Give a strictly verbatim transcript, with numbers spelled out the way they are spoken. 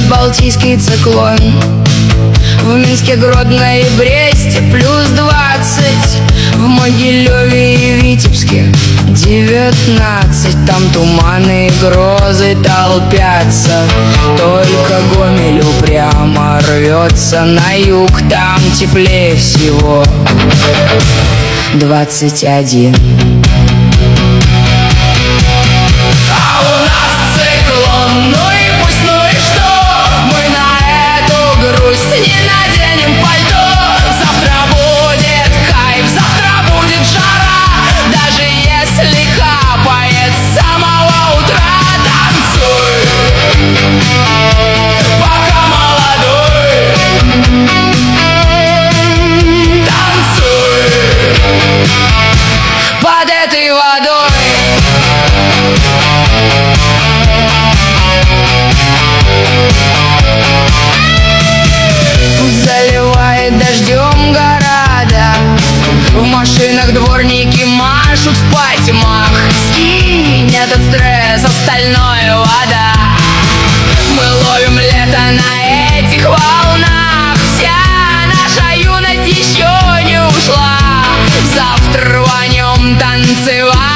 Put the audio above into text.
балтийский циклон. В Минске, Гродно и Бресте плюс двадцать, в Могилеве и Витебске девятнадцать. Там туманы и грозы толпятся, только Гомель упрямо рвется на юг. Там теплее всего двадцать один. А у нас циклон, ну и пусть, ну и что? Мы на эту грусть не наденем пальто. Завтра будет кайф, завтра будет жара, даже если капает с самого утра. Танцуй, пока молодой. Танцуй под этой водой. Заливает дождем города, в машинах дворники машут в потьмах. Скинь этот стресс, остальное вода. Мы ловим лето на этих волнах. Вся наша юность еще не ушла. Завтра рванем танцевать.